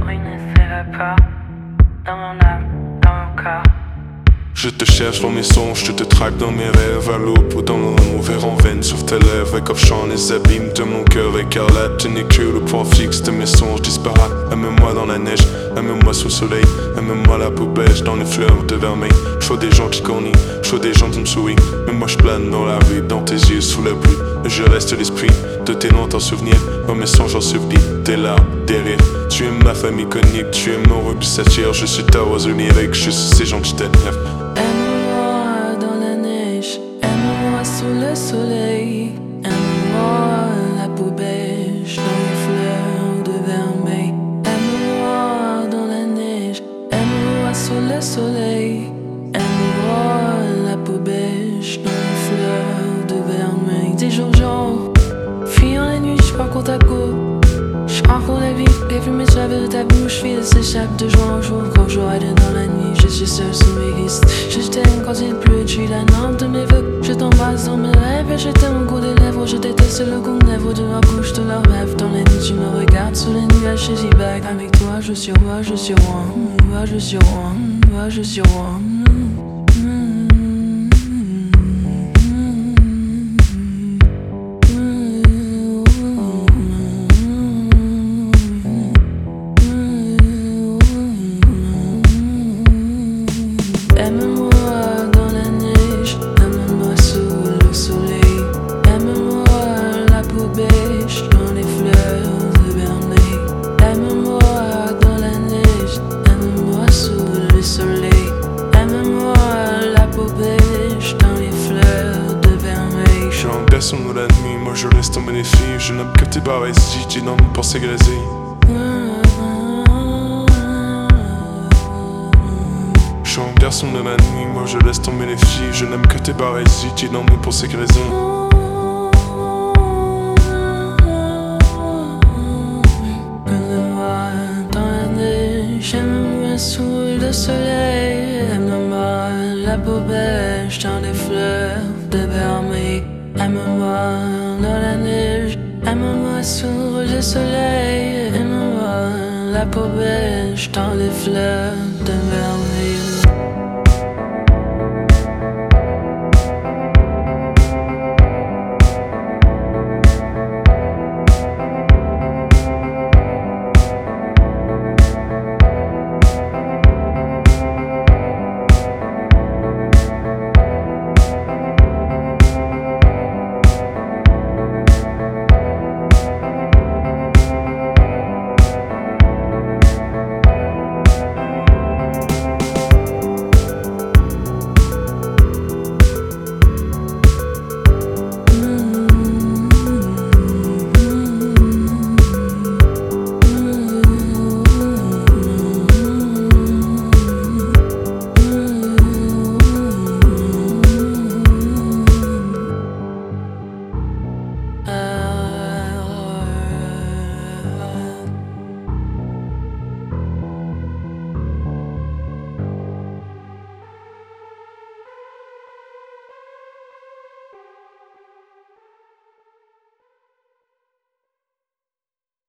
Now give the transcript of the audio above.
bruit ne s'évapore dans mon âme, dans mon corps. Je te cherche dans mes songes, je te traque dans mes rêves. À l'aube ou dans mon verre en veine sur tes lèvres. Écorchant les abîmes de mon cœur écarlate. Tu n'es que le point fixe de mes songes disparates. Aime-moi dans la neige, aime-moi sous le soleil. Aime-moi la peau beige dans les fleurs de vermeil. Je vois des gens qui cornient, je vois des gens qui me sourient. Mais moi je plane dans la rue, dans tes yeux sous la pluie. Je reste l'esprit de tes lointains souvenirs. Dans mes songes ensevelis, tes larmes, tes rires. Tu es ma femme iconique, tu es mon rubis saphir. Je suis ta oiseau lyrique, je suis ces gens qui t'admirent. Aime-moi dans la neige, aime-moi sous le soleil. Aime-moi la peau beige dans les fleurs de vermeil. Aime-moi dans la neige, aime-moi sous le soleil. Aime-moi la peau beige dans les fleurs de vermeil. Des jours genre, fuyant la nuit, je crois qu'on t'a go. Je crois qu'on la vie, les fumées suaves de ta bouche file s'échappe de jour en jour. Quand je ride dans la nuit, je suis seul sous mes risques. Je t'aime quand il pleut, tu es la norme de mes vœux. Je t'embrasse dans mes rêves et je t'aime au goût des lèvres. Je déteste le goût des lèvres de leur bouche, de leurs rêves. Dans la nuit, tu me regardes sous les nuages, je dis back. Avec toi, je suis roi, je suis roi. Roi, je suis roi, roi, je suis roi. Aime-moi dans la neige, aime-moi sous le soleil. Aime-moi la peau beige dans les fleurs de vermeil. Aime-moi dans la neige, aime-moi sous le soleil. Aime-moi la peau beige dans les fleurs de vermeil. Je suis un garçon de la nuit, moi je laisse tomber les filles. Je n'aime que tes barres ici, tu dans mes pensées glacées. Je suis un garçon de la nuit, moi je laisse tomber les filles. Je n'aime que tes barres ici, tu dans mes pensées glacées. Aime-moi dans la neige, aime-moi sous le soleil. Aime-moi la peau beige dans les fleurs de vermeil. Aime-moi dans la neige, aime-moi sous le soleil. Aime-moi la peau beige dans les fleurs de vermeil.